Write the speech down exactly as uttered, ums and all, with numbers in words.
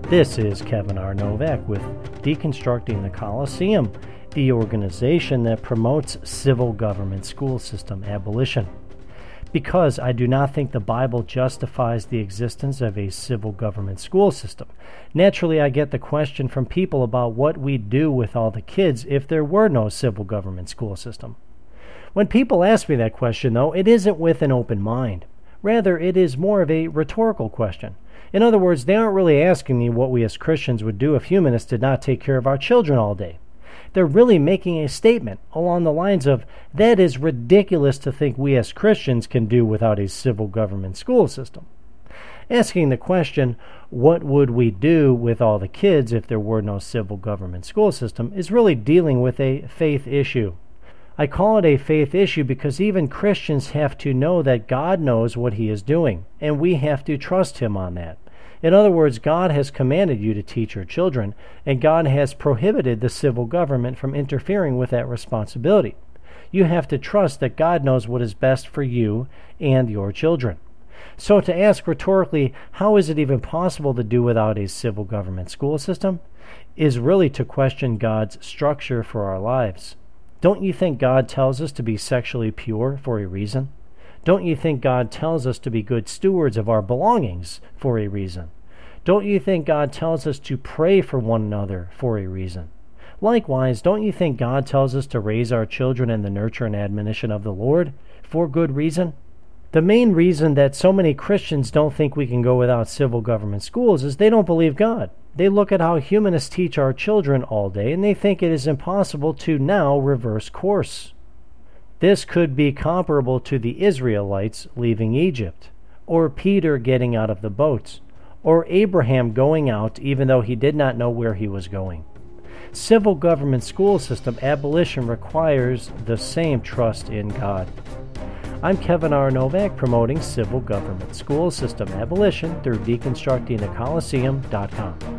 This is Kevin R. Novak with Deconstructing the Coliseum, the organization that promotes civil government school system abolition. Because I do not think the Bible justifies the existence of a civil government school system, naturally I get the question from people about what we'd do with all the kids if there were no civil government school system. When people ask me that question, though, it isn't with an open mind. Rather, it is more of a rhetorical question. In other words, they aren't really asking me what we as Christians would do if humanists did not take care of our children all day. They're really making a statement along the lines of, that is ridiculous to think we as Christians can do without a civil government school system. Asking the question, what would we do with all the kids if there were no civil government school system, is really dealing with a faith issue. I call it a faith issue because even Christians have to know that God knows what He is doing, and we have to trust Him on that. In other words, God has commanded you to teach your children, and God has prohibited the civil government from interfering with that responsibility. You have to trust that God knows what is best for you and your children. So to ask rhetorically, how is it even possible to do without a civil government school system, is really to question God's structure for our lives. Don't you think God tells us to be sexually pure for a reason? Don't you think God tells us to be good stewards of our belongings for a reason? Don't you think God tells us to pray for one another for a reason? Likewise, don't you think God tells us to raise our children in the nurture and admonition of the Lord for good reason? The main reason that so many Christians don't think we can go without civil government schools is they don't believe God. They look at how humanists teach our children all day, and they think it is impossible to now reverse course. This could be comparable to the Israelites leaving Egypt, or Peter getting out of the boat, or Abraham going out even though he did not know where he was going. Civil government school system abolition requires the same trust in God. I'm Kevin R. Novak, promoting civil government school system abolition through deconstructing the coliseum dot com.